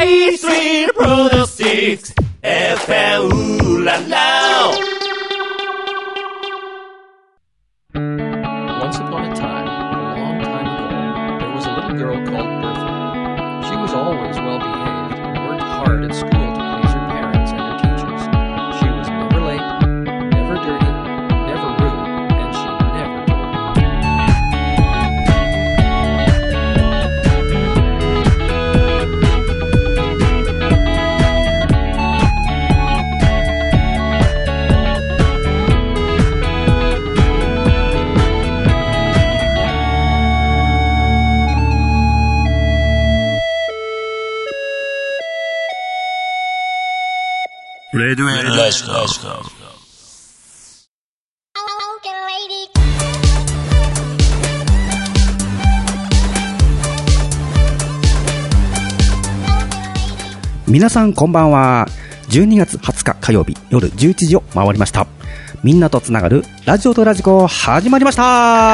A Street Brother 6 FM, ooh la la. Once upon a time, a long time ago, there was a little girl called Bertha. She was always well behaved and worked hard at school to please her parents and her teachers. She was never late, never dirty, never rude, and she never told Radio Electro. 皆さんこんばんは。12月20日火曜日夜11時を回りました。みんなとつながるラジオとラジコ始まりました。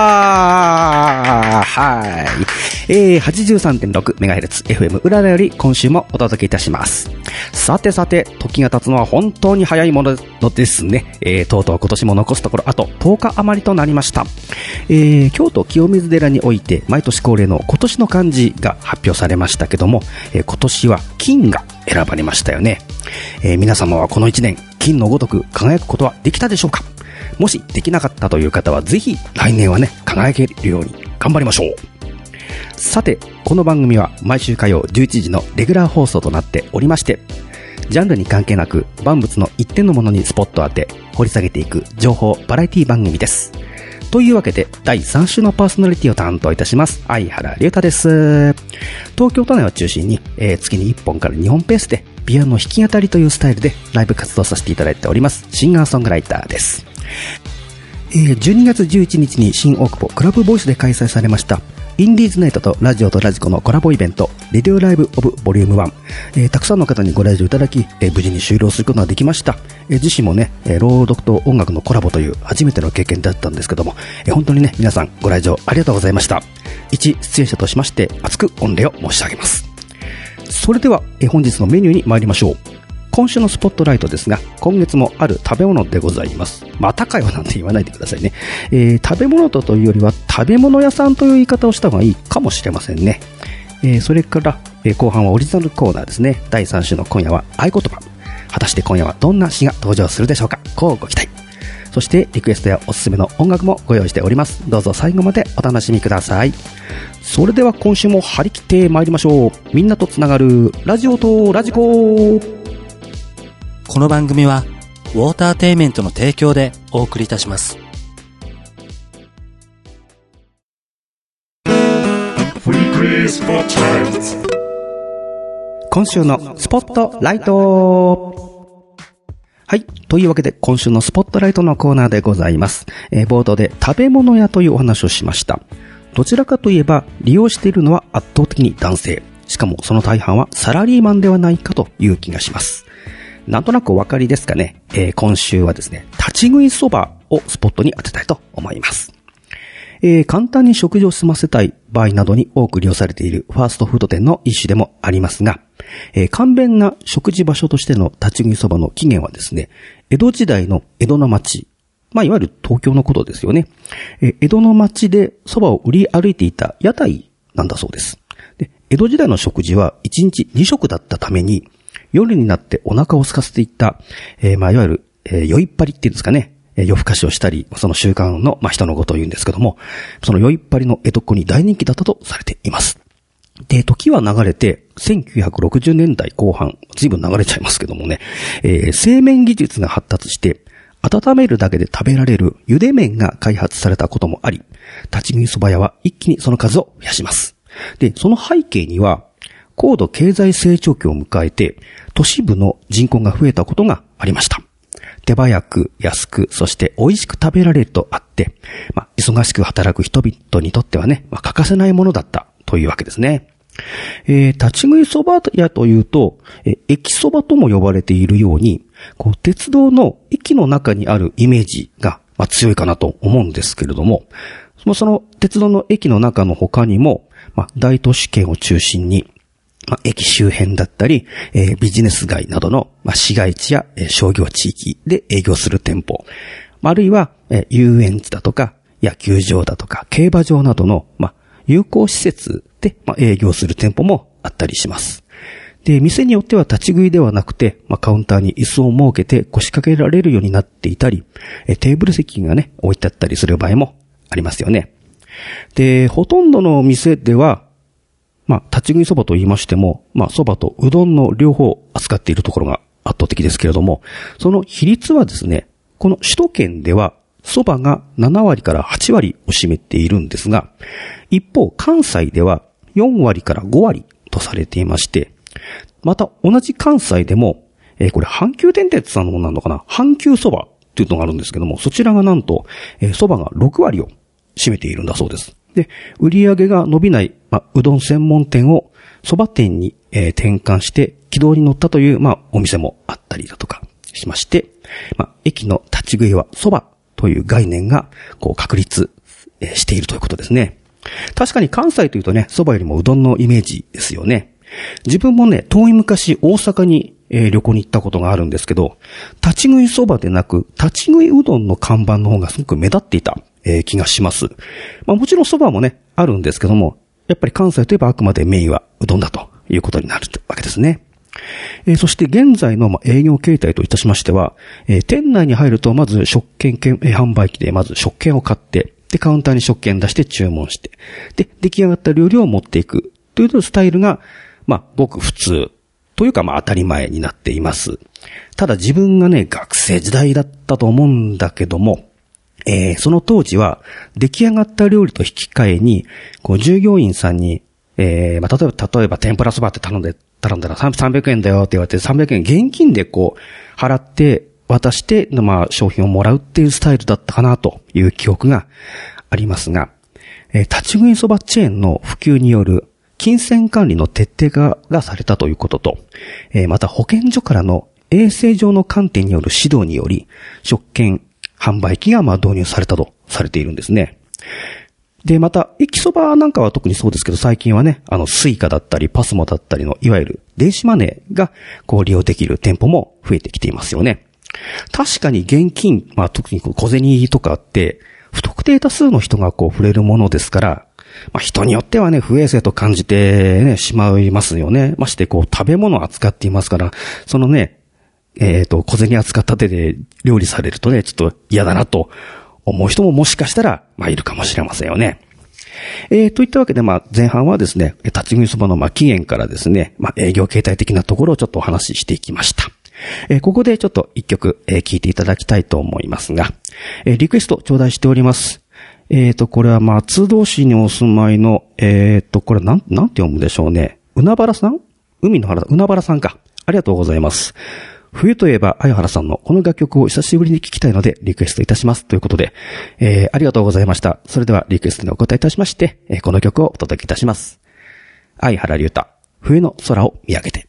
はい。83.6MHz FM うららより今週もお届けいたします。さてさて、時が経つのは本当に早いものですね。とうとう今年も残すところあと10日余りとなりました。京都清水寺において毎年恒例の今年の漢字が発表されましたけども、今年は金が選ばれましたよね。皆様はこの1年金のごとく輝くことはできたでしょうか。もしできなかったという方はぜひ来年はね輝けるように頑張りましょう。さて、この番組は毎週火曜11時のレギュラー放送となっておりまして、ジャンルに関係なく万物の一点のものにスポットを当て掘り下げていく情報バラエティ番組です。というわけで第3週のパーソナリティを担当いたします相原龍太です。東京都内を中心に、月に1本から2本ペースでピアノ弾き語りというスタイルでライブ活動させていただいておりますシンガーソングライターです。12月11日に新大久保クラブボイスで開催されましたインディーズナイトとラジオとラジコのコラボイベントレディオライブオブボリューム1、たくさんの方にご来場いただき、無事に終了することができました。自身もね、朗読と音楽のコラボという初めての経験だったんですけども、本当にね皆さんご来場ありがとうございました。一出演者としまして厚く御礼を申し上げます。それでは本日のメニューに参りましょう。今週のスポットライトですが、今月もある食べ物でございます。またかよなんて言わないでくださいね。食べ物というよりは食べ物屋さんという言い方をした方がいいかもしれませんね。それから、後半はオリジナルコーナーですね。第3週の今夜は合言葉。果たして今夜はどんな詩が登場するでしょうか。こうご期待。そしてリクエストやおすすめの音楽もご用意しております。どうぞ最後までお楽しみください。それでは今週も張り切って参りましょう。みんなとつながるラジオとラジコ。 この番組はウォーターテイメントの提供でお送りいたします。 今週のスポットライト。はい。というわけで今週のスポットライトのコーナーでございます。冒頭で食べ物屋というお話をしました。どちらかといえば利用しているのは圧倒的に男性。しかもその大半はサラリーマンではないかという気がします。なんとなくお分かりですかね。今週はですね、立ち食いそばをスポットに当てたいと思います。簡単に食事を済ませたい場合などに多く利用されているファーストフード店の一種でもありますが、簡便な食事場所としての立ち食いそばの起源はですね、江戸時代の江戸の町、いわゆる東京のことですよね。江戸の町でそばを売り歩いていた屋台なんだそうです。で、江戸時代の食事は1日2食だったために、夜になってお腹を空かせていった、いわゆる、酔いっぱりっていうんですかね。夜更かしをしたり、その習慣の、人のことを言うんですけども、その酔いっぱりの江戸っ子に大人気だったとされています。で、時は流れて、1960年代後半、随分流れちゃいますけどもね、製麺技術が発達して、温めるだけで食べられる茹で麺が開発されたこともあり、立ち食いそば屋は一気にその数を増やします。で、その背景には、高度経済成長期を迎えて、都市部の人口が増えたことがありました。手早く、安く、そして美味しく食べられるとあって、忙しく働く人々にとってはね、欠かせないものだったというわけですね。立ち食いそば屋というと、駅そばとも呼ばれているように、鉄道の駅の中にあるイメージが、強いかなと思うんですけれども、その鉄道の駅の中の他にも、大都市圏を中心に、 駅周辺だったり、ビジネス街などの、市街地や、商業地域で営業する店舗、あるいは、遊園地だとか、野球場だとか、競馬場などの、有効施設で、営業する店舗もあったりします。で、店によっては立ち食いではなくて、カウンターに椅子を設けて腰掛けられるようになっていたり、テーブル席がね、置いてあったりする場合もありますよね。で、ほとんどの店では、立ち食いそばと言いましても、そばとうどんの両方扱っているところが圧倒的ですけれども、その比率はですね、この首都圏では、そばが7割から8割を占めているんですが、一方、関西では4割から5割とされていまして、また同じ関西でも、これ阪急電鉄さんのものなのかな、阪急そばっていうのがあるんですけども、そちらがなんと、そばが6割を占めているんだそうです。で、売り上げが伸びない、うどん専門店をそば店に、転換して軌道に乗ったという、お店もあったりだとかしまして、駅の立ち食いはそばという概念が、確立、しているということですね。確かに関西というとね、そばよりもうどんのイメージですよね。自分もね、遠い昔大阪に、旅行に行ったことがあるんですけど、立ち食いそばでなく、立ち食いうどんの看板の方がすごく目立っていた、気がします。もちろんそばもね、あるんですけども、やっぱり関西といえばあくまでメインはうどんだということになるわけですね。そして現在の営業形態といたしましては、店内に入るとまず食券販売機でまず食券を買って、で、カウンターに食券出して注文して、で、出来上がった料理を持っていくというスタイルが、ごく普通というか当たり前になっています。ただ自分がね、学生時代だったと思うんだけども、その当時は出来上がった料理と引き換えに、従業員さんに、例えば天ぷらそばって頼んだら300円だよって言われて300円現金で払って渡して、商品をもらうっていうスタイルだったかなという記憶がありますが、立ち食いそばチェーンの普及による金銭管理の徹底化がされたということと、また保健所からの衛生上の観点による指導により、食券販売機が導入されたとされているんですね。で、また、駅そばなんかは特にそうですけど、最近はね、スイカだったり、パスモだったりの、いわゆる電子マネーが、利用できる店舗も増えてきていますよね。確かに現金、特に小銭とかって、不特定多数の人が触れるものですから、人によってはね、不衛生と感じてね、しまいますよね。まして食べ物を扱っていますから、そのね、小銭扱った手で料理されるとね、ちょっと嫌だなと思う人ももしかしたら、いるかもしれませんよね。といったわけで、前半はですね、立ち食いそばの起源からですね、営業形態的なところをちょっとお話ししていきました。ここでちょっと一曲、聴いていただきたいと思いますが、リクエスト頂戴しております。これは松戸市にお住まいの、これなんて読むでしょうね。海原さん？海の原、海原さんか。ありがとうございます。冬といえば、相原さんのこの楽曲を久しぶりに聴きたいので、リクエストいたします。ということで、ありがとうございました。それでは、リクエストにお答えいたしまして、この曲をお届けいたします。相原龍太、冬の空を見上げて。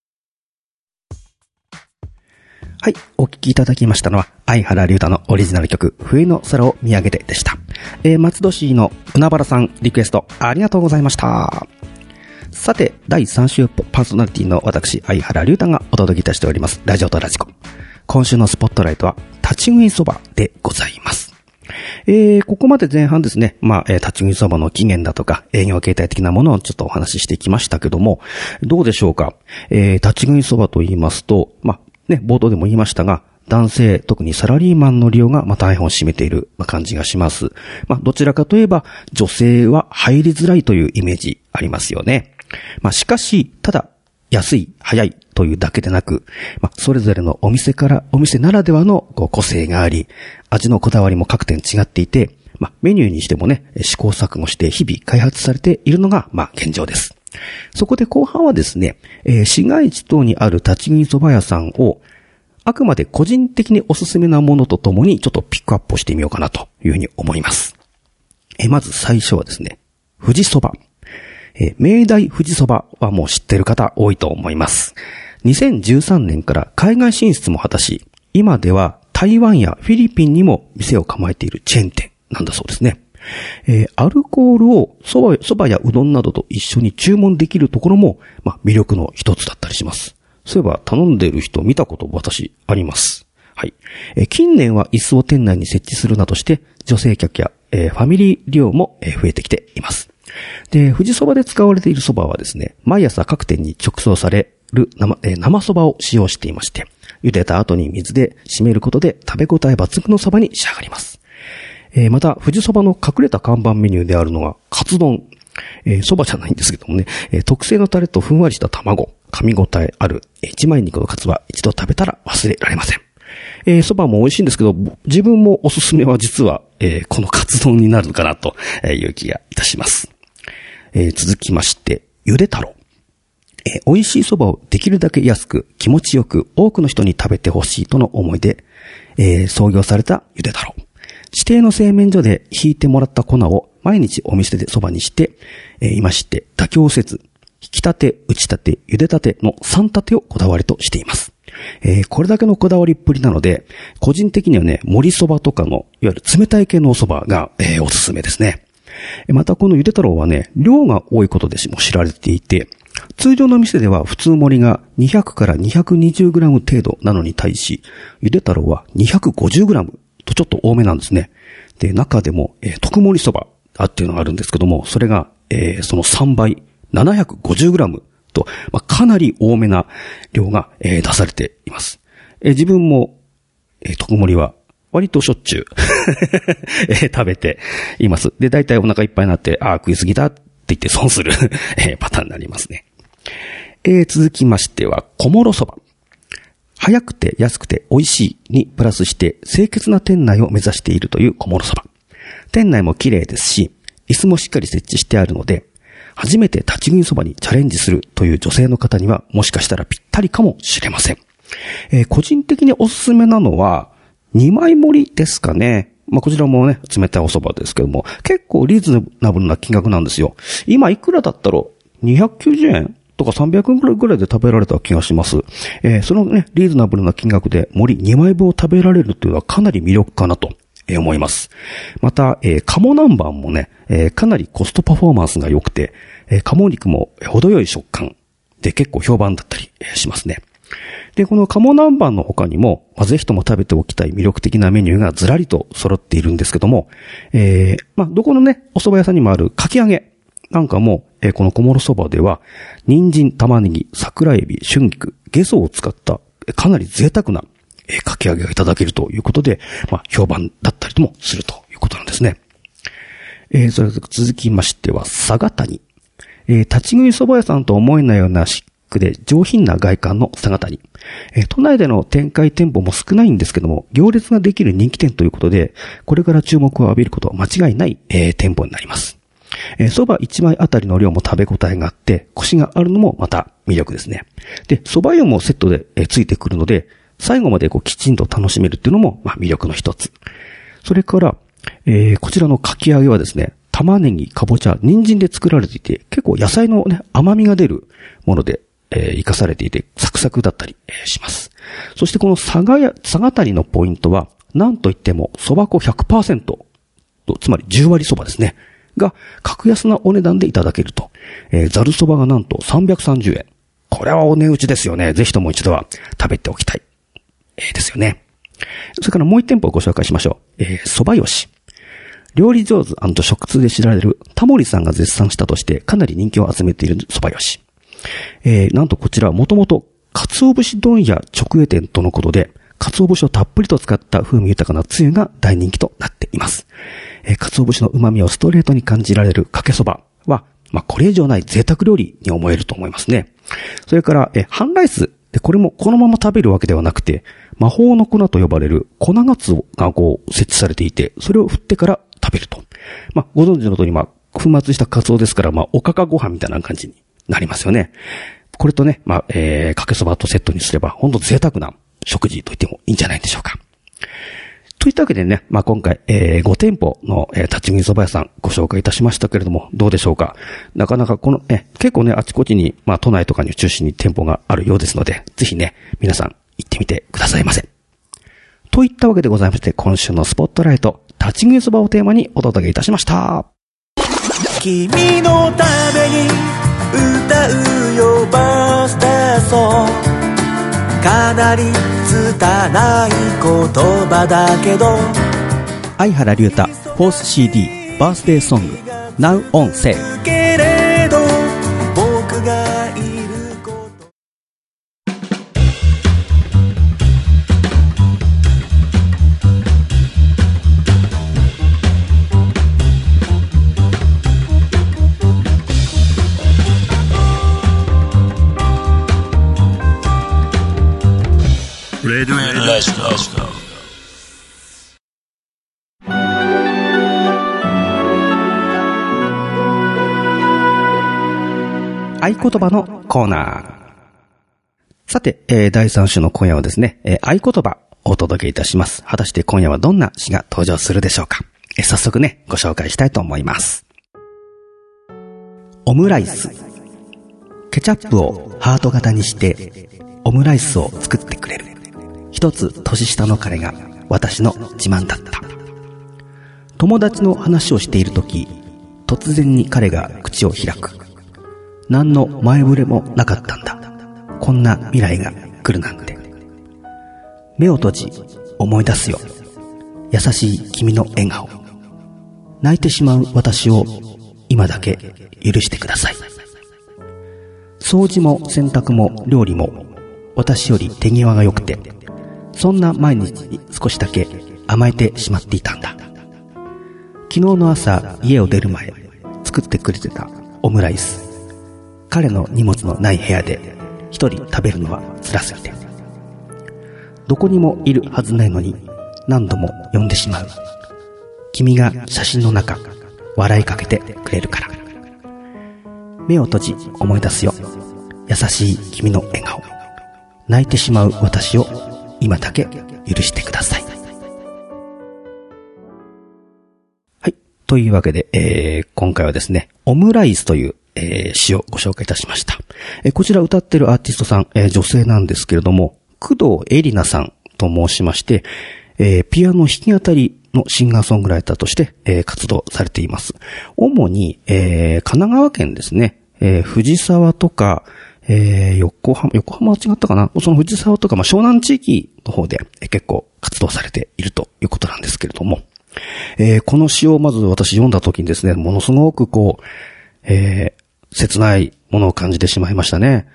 はい、お聴きいただきましたのは、相原龍太のオリジナル曲、冬の空を見上げてでした。松戸市の海原さん、リクエスト、ありがとうございました。さて、第3週パーソナリティの私、相原龍太がお届けいたしております、ラジオとラジコ。今週のスポットライトは、立ち食いそばでございます。ここまで前半ですね、立ち食いそばの起源だとか、営業形態的なものをちょっとお話ししてきましたけども、どうでしょうか。立ち食いそばと言いますと、冒頭でも言いましたが、男性、特にサラリーマンの利用が大半を占めている感じがします。どちらかといえば、女性は入りづらいというイメージありますよね。しかし、ただ、安い、早いというだけでなく、それぞれのお店ならではの個性があり、味のこだわりも各店違っていて、メニューにしてもね、試行錯誤して日々開発されているのが、現状です。そこで後半はですね、市街地等にある立ち食いそば屋さんを、あくまで個人的におすすめなものとともにちょっとピックアップをしてみようかなというふうに思います。まず最初はですね、富士そば。明大富士そばはもう知ってる方多いと思います。2013年から海外進出も果たし、今では台湾やフィリピンにも店を構えているチェーン店なんだそうですね。 アルコールを蕎麦やうどんなどと一緒に注文できるところも、魅力の一つだったりします。そういえば頼んでる人見たこと私あります。はい。近年は椅子を店内に設置するなどして、女性客や、ファミリー利用も増えてきています。で、富士蕎麦で使われている蕎麦はですね、毎朝各店に直送される生蕎麦を使用していまして、茹でた後に水で締めることで食べ応え抜群の蕎麦に仕上がります。また、富士蕎麦の隠れた看板メニューであるのが、カツ丼。蕎麦じゃないんですけどもね、特製のタレとふんわりした卵、噛み応えある一枚肉のカツは一度食べたら忘れられません。蕎麦も美味しいんですけど、自分もおすすめは実は、このカツ丼になるのかなという気がいたします。続きまして、ゆで太郎。美味しい蕎麦をできるだけ安く気持ちよく多くの人に食べてほしいとの思いで、創業されたゆで太郎。指定の製麺所でひいてもらった粉を毎日お店で蕎麦にして、いまして妥協せず、ひきたて、打ちたて、茹でたての3立てをこだわりとしています。これだけのこだわりっぷりなので、個人的にはね、盛り蕎麦とかの、いわゆる冷たい系のお蕎麦が、おすすめですね。またこのゆで太郎はね、量が多いことでも知られていて、通常の店では普通盛りが200から 220g 程度なのに対し、ゆで太郎は 250g とちょっと多めなんですね。で、中でも、特盛り蕎麦っていうのがあるんですけども、それが、その3倍、750g と、かなり多めな量が、出されています。自分も、特盛りは割としょっちゅう食べています。で、大体お腹いっぱいになって、食いすぎだって言って損するパターンになりますね。続きましては、小諸蕎麦。早くて安くて美味しいにプラスして清潔な店内を目指しているという小諸蕎麦。店内も綺麗ですし、椅子もしっかり設置してあるので、初めて立ち食い蕎麦にチャレンジするという女性の方にはもしかしたらぴったりかもしれません。個人的におすすめなのは、2枚盛りですかね。こちらもね、冷たいお蕎麦ですけども、結構リーズナブルな金額なんですよ。今いくらだったろう ?290 円とか300円ぐらいで食べられた気がします。そのね、リーズナブルな金額で盛り2枚分を食べられるというのはかなり魅力かなと思います。また、鴨南蛮もね、かなりコストパフォーマンスが良くて、鴨肉も程よい食感で結構評判だったりしますね。で、この鴨南蛮の他にも、ぜひとも食べておきたい魅力的なメニューがずらりと揃っているんですけども、どこのね、お蕎麦屋さんにもあるかき揚げなんかも、この小諸蕎麦では、人参、玉ねぎ、桜エビ、春菊、ゲソを使ったかなり贅沢なかき揚げがいただけるということで、評判だったりともするということなんですね。それ続きましては、佐賀谷。立ち食い蕎麦屋さんと思えないようなシックで上品な外観の佐賀谷。都内での展開店舗も少ないんですけども、行列ができる人気店ということで、これから注目を浴びることは間違いない、店舗になります。蕎麦1枚あたりの量も食べ応えがあって、コシがあるのもまた魅力ですね。で、蕎麦湯もセットで、ついてくるので、最後まできちんと楽しめるっていうのも、魅力の一つ。それから、こちらのかき揚げはですね、玉ねぎ、かぼちゃ、人参で作られていて、結構野菜のね、甘みが出るもので、活かされていて、サクサクだったり、します。そしてこの佐賀谷のポイントは、なんといっても、蕎麦粉 100%、つまり10割蕎麦ですね。が、格安なお値段でいただけると。ざる蕎麦がなんと330円。これはお値打ちですよね。ぜひとも一度は食べておきたい。ですよね。それからもう一店舗ご紹介しましょう。蕎麦よし。料理上手&食通で知られるタモリさんが絶賛したとしてかなり人気を集めている蕎麦よし。なんとこちらはもともと鰹節問屋直営店とのことで、鰹節をたっぷりと使った風味豊かなつゆが大人気となっています。鰹節の旨味をストレートに感じられるかけそばは、これ以上ない贅沢料理に思えると思いますね。それから、半ライス。これもこのまま食べるわけではなくて、魔法の粉と呼ばれる粉がつおが設置されていて、それを振ってから食べると。ご存知の通り、粉末したカツオですから、おかかご飯みたいな感じになりますよね。これとね、かけそばとセットにすれば、ほんと贅沢な食事と言ってもいいんじゃないでしょうか。といったわけでね、今回、5店舗の、立ち食い蕎麦屋さんご紹介いたしましたけれども、どうでしょうか。なかなか結構ね、あちこちに、都内とかに中心に店舗があるようですので、ぜひね、皆さん行ってみてくださいませ。といったわけでございまして、今週のスポットライト、 立ち食いそばをテーマにお届けいたしました。 君のために歌うよバースデーソング、かなり拙い言葉だけど、 相原龍太 4th CD バースデーソング Now on Sale。 けれど僕がいること、 レディオレッツゴー。 合言葉のコーナー。さて、第3週の今夜はですね、合言葉をお届けいたします。果たして今夜はどんな詩が登場するでしょうか。早速ね、ご紹介したいと思います。オムライス。ケチャップをハート型にしてオムライスを作ってくれる。一つ年下の彼が私の自慢だった。友達の話をしているとき、突然に彼が口を開く。何の前触れもなかったんだ。こんな未来が来るなんて。目を閉じ思い出すよ。優しい君の笑顔。泣いてしまう私を今だけ許してください。掃除も洗濯も料理も私より手際が良くて、そんな毎日に少しだけ甘えてしまっていたんだ。昨日の朝家を出る前作ってくれてたオムライス。彼の荷物のない部屋で一人食べるのは辛すぎて、どこにもいるはずないのに何度も呼んでしまう。君が写真の中笑いかけてくれるから。目を閉じ思い出すよ。優しい君の笑顔。泣いてしまう私を今だけ許してください。はい。というわけで、今回はですね、オムライスという詩をご紹介いたしました。こちら歌ってるアーティストさん、女性なんですけれども、工藤絵里奈さんと申しまして、ピアノ弾き語りのシンガーソングライターとして、活動されています。主に、神奈川県ですね、藤沢とか、横浜は違ったかな、その藤沢とか、湘南地域の方で結構活動されているということなんですけれども、この詩をまず私読んだ時にですね、ものすごくこう、切ないものを感じてしまいましたね。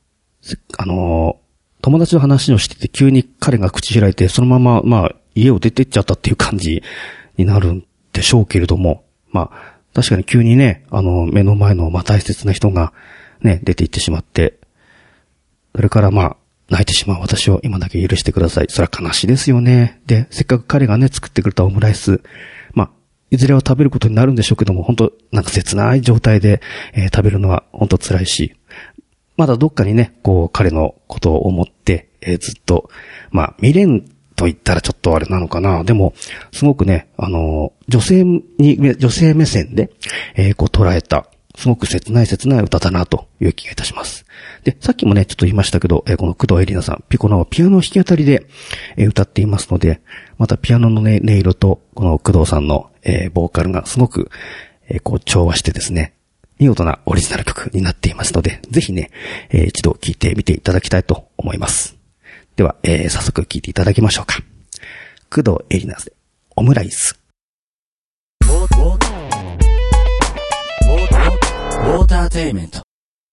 友達の話をしてて急に彼が口開いてそのまま家を出てっちゃったっていう感じになるんでしょうけれども、確かに急にね、目の前の大切な人がね、出て行ってしまって、それから泣いてしまう私を今だけ許してください。それは悲しいですよね。で、せっかく彼がね、作ってくれたオムライス、いずれは食べることになるんでしょうけども、本当切ない状態で、食べるのは本当辛いし、まだどっかにね、こう彼のことを思って、ずっと未練と言ったらちょっとあれなのかな。でもすごくね、女性目線で、こう捉えたすごく切ない歌だなという気がいたします。で、さっきもねちょっと言いましたけど、この工藤絵里奈さん、ピアノ弾き語りで、歌っていますので、またピアノのね音色とこの工藤さんのボーカルがすごく、こう調和してですね、見事なオリジナル曲になっていますので、ぜひね、一度聴いてみていただきたいと思います。では、早速聴いていただきましょうか。工藤絵里奈でオムライス。 ウォーターテイメント。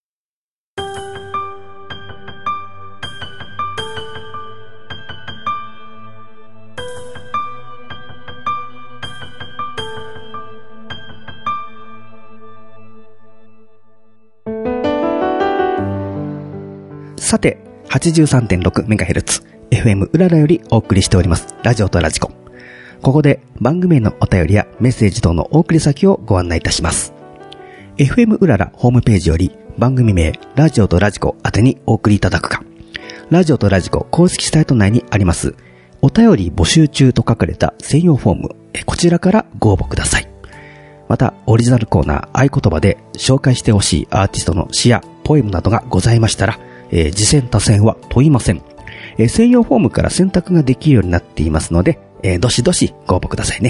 さて、83.6MHz FM うららよりお送りしておりますラジオとラジコ。ここで番組へのお便りやメッセージ等のお送り先をご案内いたします。FM うららホームページより番組名ラジオとラジコ宛てにお送りいただくか、ラジオとラジコ公式サイト内にありますお便り募集中と書かれた専用フォーム、こちらからご応募ください。またオリジナルコーナー合言葉で紹介してほしいアーティストの詩やポエムなどがございましたら、次戦他戦は問いません。専用フォームから選択ができるようになっていますので、どしどしご応募くださいね。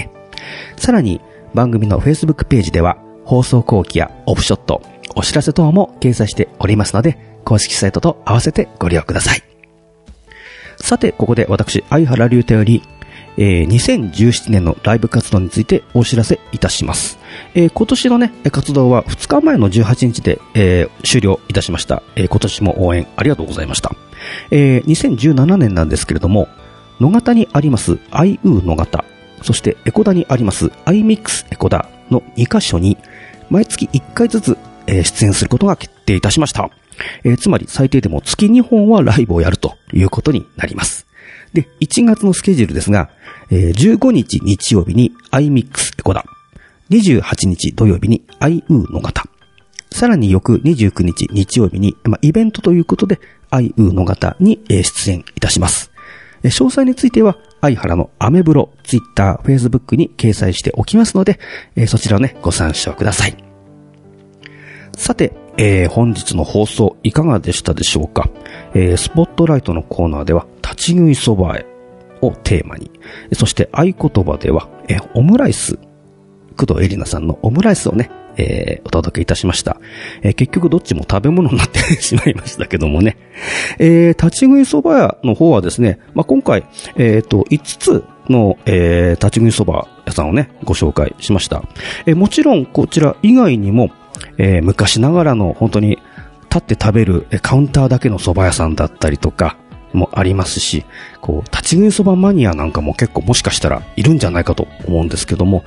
さらに番組の Facebook ページでは放送後期やオフショット、お知らせ等も掲載しておりますので、公式サイトと合わせてご利用ください。さて、ここで私、相原龍太より、2017年のライブ活動についてお知らせいたします。今年のね、活動は2日前の18日で、終了いたしました。今年も応援ありがとうございました。2017年なんですけれども、野方にあります IU 野方、そしてエコダにあります iMix エコダの2カ所に毎月1回ずつ、出演することが決定いたしました。つまり最低でも月2本はライブをやるということになります。で、1月のスケジュールですが、15日日曜日に iMix エコダ、28日土曜日に IU 野方、さらに翌29日日曜日に、イベントということで IU 野方に出演いたします。詳細については相原のアメブロ、Twitter、Facebook に掲載しておきますので、そちらをね、ご参照ください。さて、本日の放送いかがでしたでしょうか。スポットライトのコーナーでは立ち食いそばへをテーマに、そして合言葉ではオムライス、工藤絵里奈さんのオムライスをね、お届けいたしました。結局どっちも食べ物になってしまいましたけどもね。立ち食いそば屋の方はですね、今回、5つの、立ち食いそば屋さんをね、ご紹介しました。もちろんこちら以外にも、昔ながらの本当に立って食べるカウンターだけの蕎麦屋さんだったりとかもありますし、立ち食いそばマニアなんかも結構もしかしたらいるんじゃないかと思うんですけども、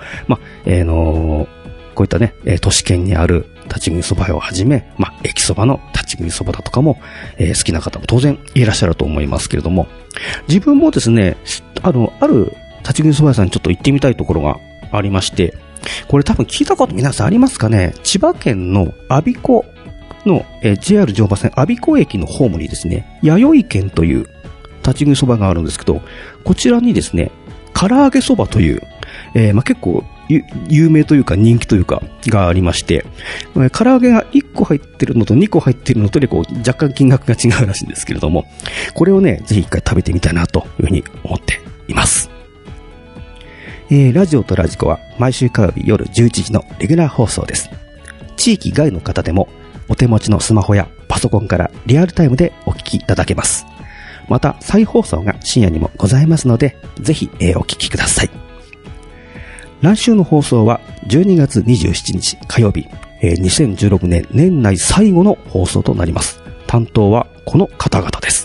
こういったね、都市圏にある立ち食いそば屋をはじめ、駅そばの立ち食いそばだとかも、好きな方も当然いらっしゃると思いますけれども、自分もですね、ある立ち食いそば屋さんにちょっと行ってみたいところがありまして、これ多分聞いたこと皆さんありますかね。千葉県の我孫子の、JR 常磐線我孫子駅のホームにですね、弥生軒という立ち食いそばがあるんですけど、こちらにですね、唐揚げそばという、結構有名というか人気というかがありまして、唐揚げが1個入ってるのと2個入ってるのとで若干金額が違うらしいんですけれども、これをね、ぜひ一回食べてみたいなというふうに思っています。ラジオとラジコは毎週火曜日夜11時のレギュラー放送です。地域外の方でもお手持ちのスマホやパソコンからリアルタイムでお聞きいただけます。また再放送が深夜にもございますので、ぜひお聞きください。来週の放送は12月27日火曜日、2016年年内最後の放送となります。担当はこの方々です。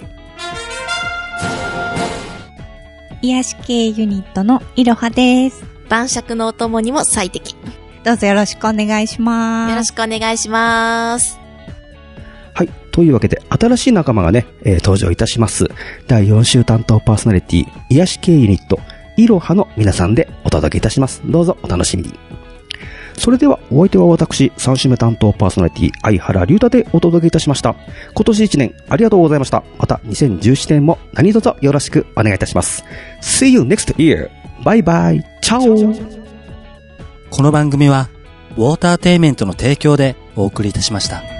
癒し系ユニットのいろはです。 晩酌のお供にも最適。 どうぞよろしくお願いします。 よろしくお願いします。 はい。というわけで、新しい仲間がね、登場いたします。第4週担当パーソナリティ、癒し系ユニット、いろはの皆さんでお届けいたします。どうぞお楽しみに。それでは、お相手は私、3週目担当パーソナリティ、相原龍太でお届けいたしました。今年1年ありがとうございました。また2017年も何卒よろしくお願いいたします。See you next year! バイバイ! チャオ！ この番組は、ウォーターテイメントの提供でお送りいたしました。